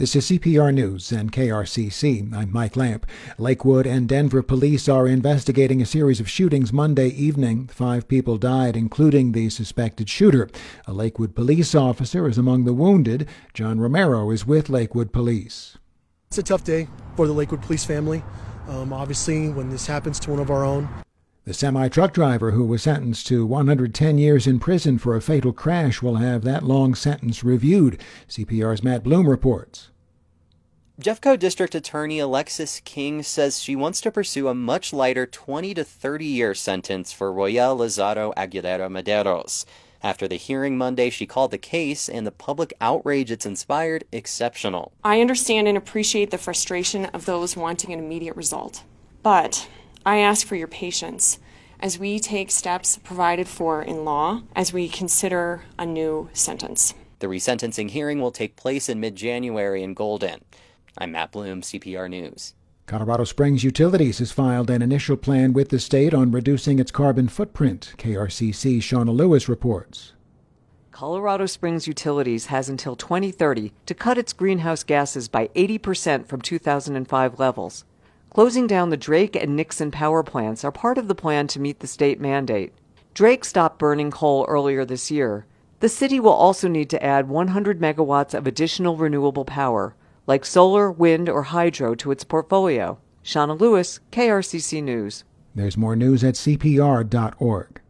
This is CPR News and KRCC. I'm Mike Lamp. Lakewood and Denver police are investigating a series of shootings Monday evening. 5 people died, including the suspected shooter. A Lakewood police officer is among the wounded. John Romero is with Lakewood Police. It's a tough day for the Lakewood police family, obviously, when this happens to one of our own. The semi-truck driver who was sentenced to 110 years in prison for a fatal crash will have that long sentence reviewed. CPR's Matt Bloom reports. Jeffco District Attorney Alexis King says she wants to pursue a much lighter 20 to 30-year sentence for Royel Lazaro Aguilera Mederos. After the hearing Monday, she called the case and the public outrage it's inspired exceptional. I understand and appreciate the frustration of those wanting an immediate result, but I ask for your patience as we take steps provided for in law as we consider a new sentence. The resentencing hearing will take place in mid-January in Golden. I'm Matt Bloom, CPR News. Colorado Springs Utilities has filed an initial plan with the state on reducing its carbon footprint. KRCC Shauna Lewis reports. Colorado Springs Utilities has until 2030 to cut its greenhouse gases by 80% from 2005 levels. Closing down the Drake and Nixon power plants are part of the plan to meet the state mandate. Drake stopped burning coal earlier this year. The city will also need to add 100 megawatts of additional renewable power, like solar, wind, or hydro, to its portfolio. Shauna Lewis, KRCC News. There's more news at CPR.org.